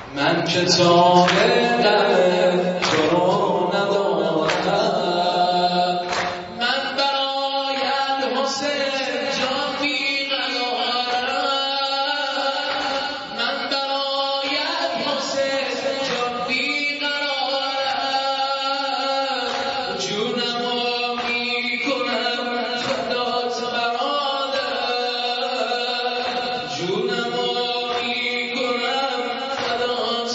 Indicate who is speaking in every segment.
Speaker 1: من که طالب تو رو ندارم، من برایت حسین جان بیقرارم، من برایت حسین جان بیقرارم، جونم رو میکنم فدات برادر، جونم رو میکنم فدات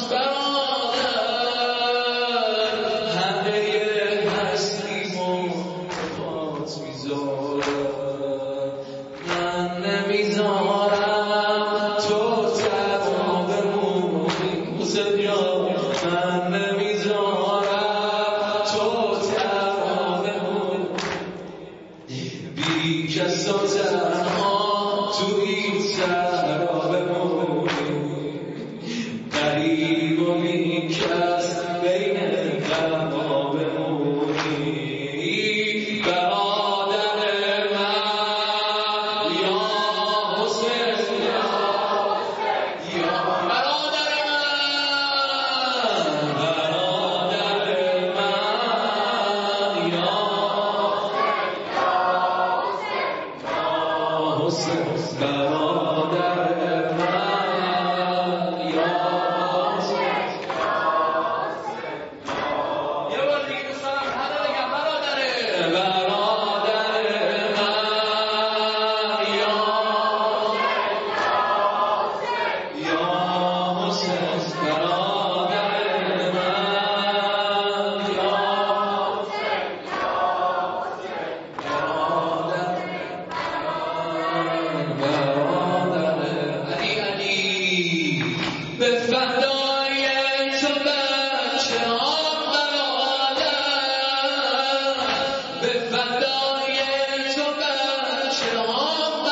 Speaker 1: برادر، همه هستیمو پات میذارم، من نمیذارم تو تنها بمونی حسین جان، من نمیذارم تو تنها بمونی، بی کس و تنها تو این صحرا بمونی، غریب و بی کس بین غم‌ها بمونی، برادر من یا حسین، یا برادر من، برادر من یا حسین، برادر من یا حسین. یه بار دیگه دوستان همه بگم برادر من یا حسین، برادر من یا برادر علی علی، به فدای تو بچه ها برادر، به فدای تو بچه ها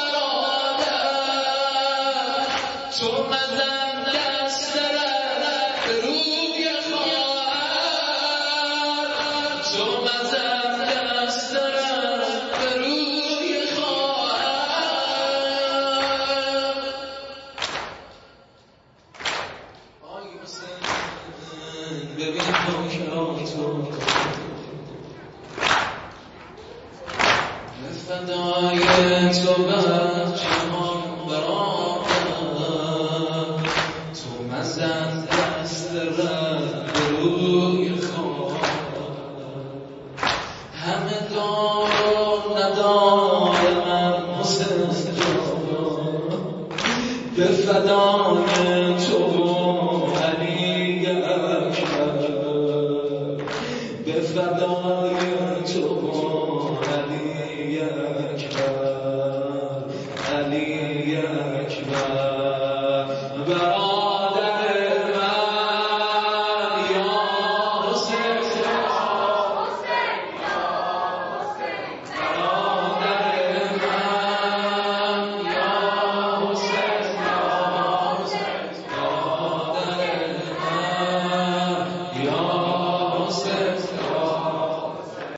Speaker 1: برادر، تو مزن دست به روی خواهر، تو مزن دست به روی خواهر. آی حسین ببین پاکراتو، به فدای تو بچه‌هام برادر، تو مزن دست به روی خواهر، همه دار و ندار من حسین جان، به فدای